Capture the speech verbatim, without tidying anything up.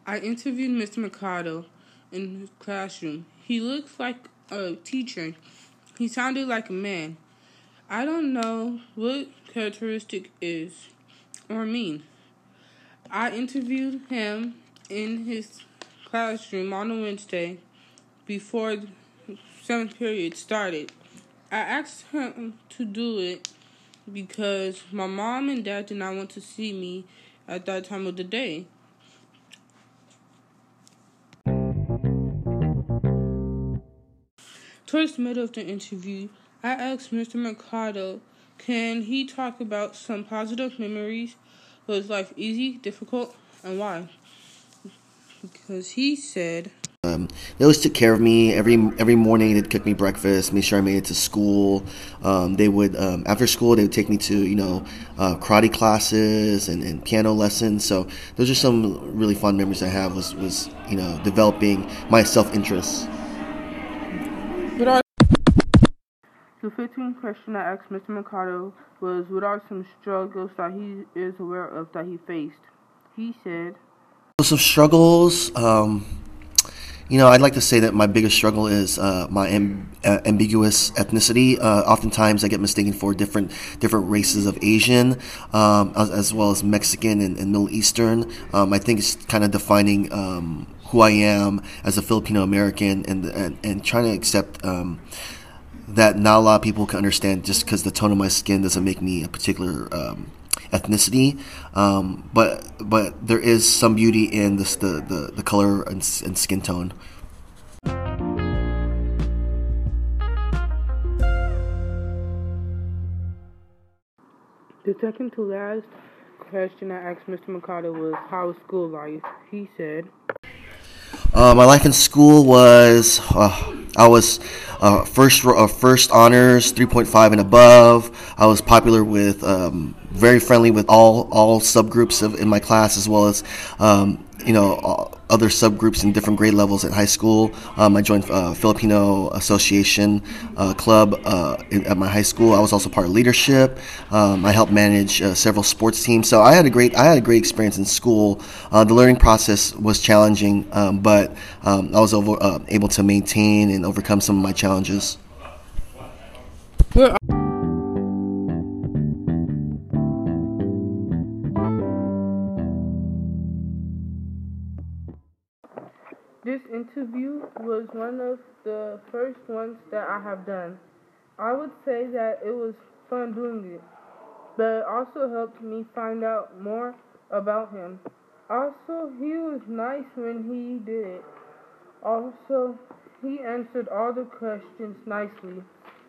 I interviewed Mister Mercado in his classroom. He looks like a teacher. He sounded like a man. I don't know what characteristic is or mean. I interviewed him in his classroom on a Wednesday before the seventh period started. I asked him to do it because my mom and dad did not want to see me at that time of the day. Towards the middle of the interview, I asked Mister Mercado, can he talk about some positive memories? Was life easy, difficult, and why? Because he said, Um, they always took care of me every every morning. They'd cook me breakfast, make sure I made it to school. Um, they would um, after school they would take me to you know uh, karate classes and, and piano lessons. So those are some really fun memories I have. Was was you know developing my self interest. what are the fifteenth question I asked Mister Mercado was, what are some struggles that he is aware of that he faced? He said, Some struggles. Um, You know, I'd like to say that my biggest struggle is uh, my amb- uh, ambiguous ethnicity. Uh, oftentimes, I get mistaken for different different races of Asian, um, as, as well as Mexican and, and Middle Eastern. Um, I think it's kind of defining um, who I am as a Filipino American, and, and and trying to accept um, that not a lot of people can understand just because the tone of my skin doesn't make me a particular um, ethnicity, um, but but there is some beauty in this, the, the, the color and, and skin tone. the second to last question I asked Mister Mercado was, how was school life? He said, Uh, my life in school was uh, I was uh, first uh, first honors three point five and above. I was popular with um, very friendly with all all subgroups of in my class, as well as um, you know uh, other subgroups in different grade levels at high school. Um, I joined uh, Filipino Association uh, Club uh, in, at my high school. I was also part of leadership. Um, I helped manage uh, several sports teams. So I had a great I had a great experience in school. Uh, the learning process was challenging, um, but um, I was over, uh, able to maintain and overcome some of my challenges. what This interview was one of the first ones that I have done. I would say that it was fun doing it, but it also helped me find out more about him. Also, he was nice when he did it. Also, he answered all the questions nicely.